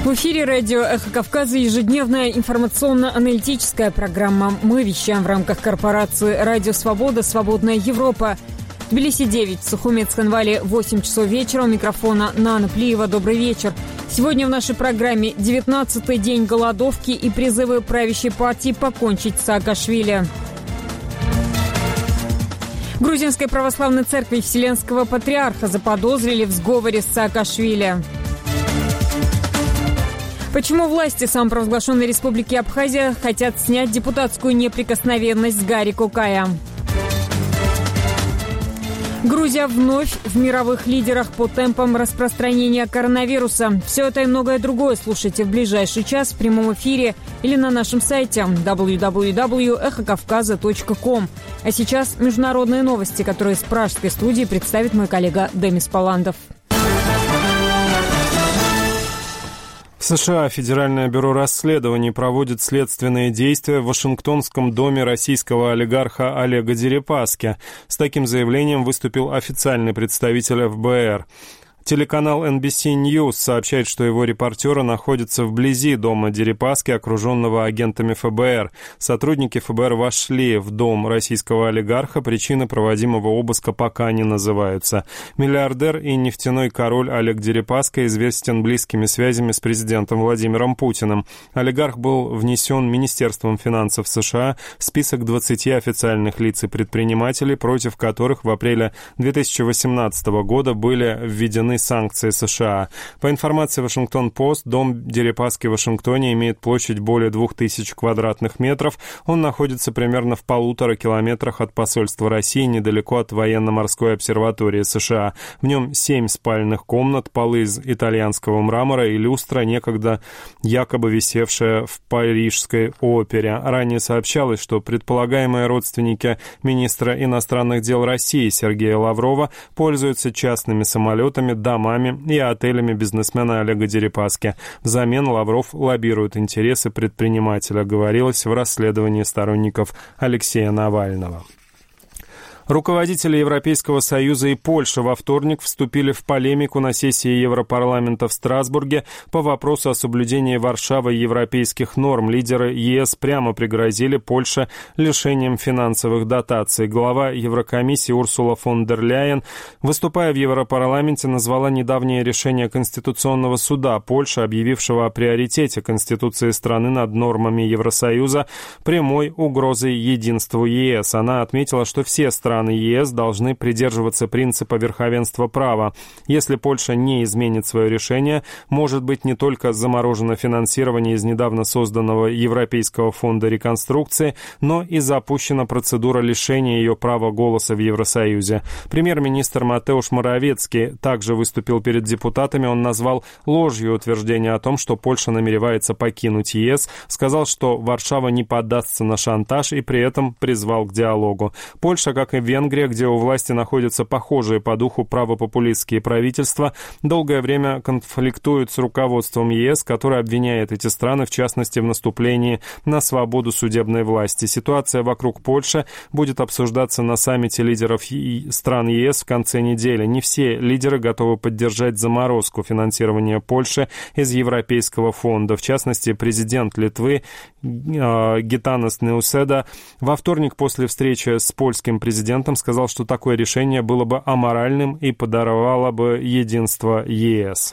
В эфире радио «Эхо Кавказа» ежедневная информационно-аналитическая программа. Мы вещаем в рамках корпорации «Радио Свобода. Свободная Европа». В Тбилиси 9, в Сухуми Цхинвале 8 часов вечера. У микрофона Нана Плиева. Добрый вечер. Сегодня в нашей программе 19-й день голодовки и призывы правящей партии покончить с Саакашвили. Грузинской православной церкви Вселенского Патриарха заподозрили в сговоре с Саакашвили. Почему власти самопровозглашенной Республики Абхазия хотят снять депутатскую неприкосновенность с Гарри Кукая? Грузия вновь в мировых лидерах по темпам распространения коронавируса. Все это и многое другое слушайте в ближайший час в прямом эфире или на нашем сайте www.ekhokavkaza.com. А сейчас международные новости, которые с пражской студии представит мой коллега Демис Паландов. В США Федеральное бюро расследований проводит следственные действия в Вашингтонском доме российского олигарха Олега Дерипаски. С таким заявлением выступил официальный представитель ФБР. Телеканал NBC News сообщает, что его репортеры находятся вблизи дома Дерипаски, окруженного агентами ФБР. Сотрудники ФБР вошли в дом российского олигарха. Причины проводимого обыска пока не называются. Миллиардер и нефтяной король Олег Дерипаски известен близкими связями с президентом Владимиром Путиным. Олигарх был внесен Министерством финансов США в список 20 официальных лиц и предпринимателей, против которых в апреле 2018 года были введены санкции США. По информации Вашингтон-Пост, дом Дерипаски в Вашингтоне имеет площадь более 2000 квадратных метров. Он находится примерно в 1,5 километрах от посольства России, недалеко от военно-морской обсерватории США. В нем 7 спальных комнат, полы из итальянского мрамора и люстра, некогда якобы висевшая в Парижской опере. Ранее сообщалось, что предполагаемые родственники министра иностранных дел России Сергея Лаврова пользуются частными самолетами, домами и отелями бизнесмена Олега Дерипаски. Взамен Лавров лоббирует интересы предпринимателя, говорилось в расследовании сторонников Алексея Навального. Руководители Европейского Союза и Польши во вторник вступили в полемику на сессии Европарламента в Страсбурге по вопросу о соблюдении Варшавой европейских норм. Лидеры ЕС прямо пригрозили Польше лишением финансовых дотаций. Глава Еврокомиссии Урсула фон дер Ляйен, выступая в Европарламенте, назвала недавнее решение Конституционного суда Польши, объявившего о приоритете Конституции страны над нормами Евросоюза, прямой угрозой единству ЕС. Она отметила, что все страны ЕС должны придерживаться принципа верховенства права. Если Польша не изменит свое решение, может быть не только заморожено финансирование из недавно созданного Европейского фонда реконструкции, но и запущена процедура лишения ее права голоса в Евросоюзе. Премьер-министр Матеуш Моравецкий также выступил перед депутатами. Он назвал ложью утверждение о том, что Польша намеревается покинуть ЕС, сказал, что Варшава не поддастся на шантаж и при этом призвал к диалогу. Польша, как и Венгрия, где у власти находятся похожие по духу правопопулистские правительства, долгое время конфликтуют с руководством ЕС, которое обвиняет эти страны, в частности, в наступлении на свободу судебной власти. Ситуация вокруг Польши будет обсуждаться на саммите лидеров стран ЕС в конце недели. Не все лидеры готовы поддержать заморозку финансирования Польши из Европейского фонда. В частности, президент Литвы Гитанас Науседа во вторник после встречи с польским президентом сказал, что такое решение было бы аморальным и подорвало бы единство ЕС.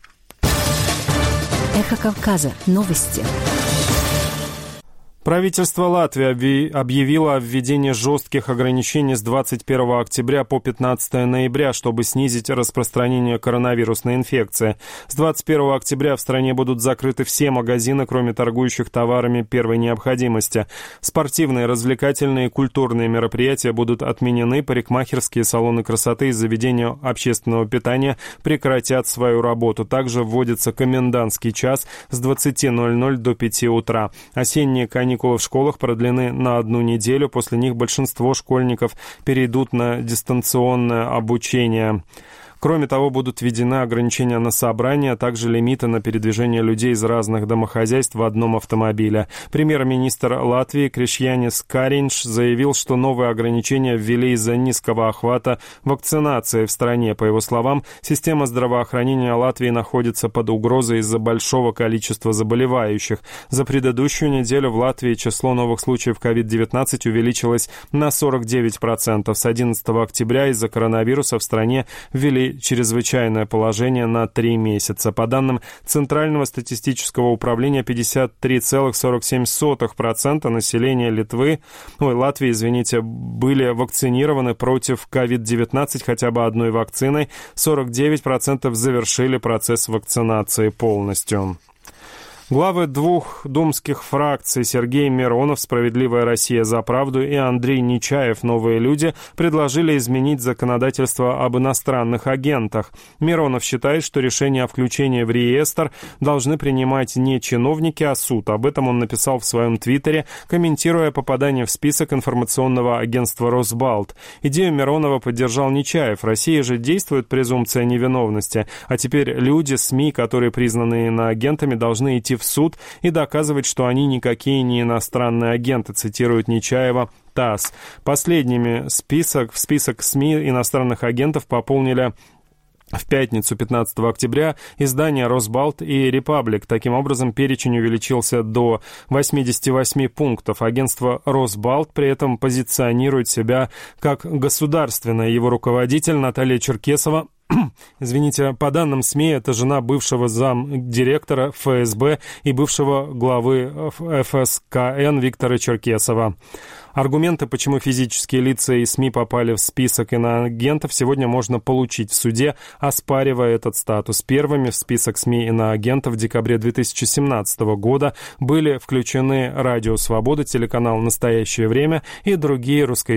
Эхо Кавказа. Новости. Правительство Латвии объявило о введении жестких ограничений с 21 октября по 15 ноября, чтобы снизить распространение коронавирусной инфекции. С 21 октября в стране будут закрыты все магазины, кроме торгующих товарами первой необходимости. Спортивные, развлекательные и культурные мероприятия будут отменены, парикмахерские, салоны красоты и заведения общественного питания прекратят свою работу. Также вводится комендантский час с 20:00 до 5 утра. Осенние каникулы в школах продлены на 1 неделю. После них большинство школьников перейдут на дистанционное обучение. Кроме того, будут введены ограничения на собрания, а также лимиты на передвижение людей из разных домохозяйств в одном автомобиле. Премьер-министр Латвии Кришьянис Кариньш заявил, что новые ограничения ввели из-за низкого охвата вакцинации в стране. По его словам, система здравоохранения Латвии находится под угрозой из-за большого количества заболевающих. За предыдущую неделю в Латвии число новых случаев COVID-19 увеличилось на 49%. С 11 октября из-за коронавируса в стране ввели чрезвычайное положение на 3 месяца. По данным Центрального статистического управления, 53,47% населения Латвии, были вакцинированы против COVID-19 хотя бы одной вакциной. 49% завершили процесс вакцинации полностью. Главы двух думских фракций Сергей Миронов «Справедливая Россия за правду» и Андрей Нечаев «Новые люди» предложили изменить законодательство об иностранных агентах. Миронов считает, что решение о включении в реестр должны принимать не чиновники, а суд. Об этом он написал в своем твиттере, комментируя попадание в список информационного агентства «Росбалт». Идею Миронова поддержал Нечаев. В России же действует презумпция невиновности, а теперь люди, СМИ, которые признаны иноагентами, должны идти в суд и доказывать, что они никакие не иностранные агенты, цитирует Нечаева ТАСС. Последними в список СМИ иностранных агентов пополнили в пятницу, 15 октября, издания «Росбалт» и «Репаблик». Таким образом, перечень увеличился до 88 пунктов. Агентство «Росбалт» при этом позиционирует себя как государственное. Его руководитель Наталья Черкесова, по данным СМИ, это жена бывшего замдиректора ФСБ и бывшего главы ФСКН Виктора Черкесова. Аргументы, почему физические лица и СМИ попали в список иноагентов, сегодня можно получить в суде, оспаривая этот статус. Первыми в список СМИ иноагентов в декабре 2017 года были включены Радио Свобода, телеканал «Настоящее время» и другие русскоязычные